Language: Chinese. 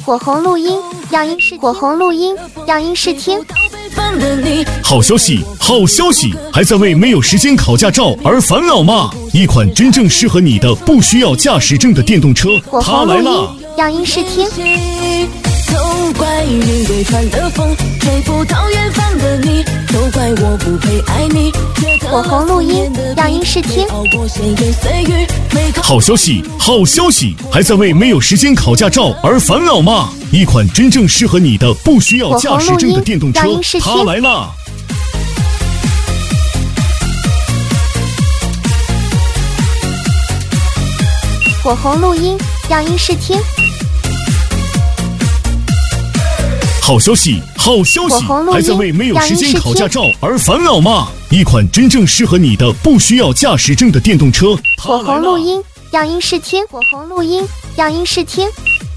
火红录音，让音视火红录音，让音视听。 好消息，好消息！还在为没有时间考驾照而烦恼吗？一款真正适合你的，不需要驾驶证的电动车，它来了！ 让音视听。 都怪云对船的风，吹不到远方的你，都怪我不配爱你。 火红录音，让音视听。 好消息，好消息！还在为没有时间考驾照而烦恼吗？一款真正适合你的，不需要驾驶证的电动车，它来了！ 火红录音，让音视听。 好消息，好消息！还在为没有时间考驾照而烦恼吗？一款真正适合你的，不需要驾驶证的电动车， 火红录音，让音视听。火红录音，让音视听。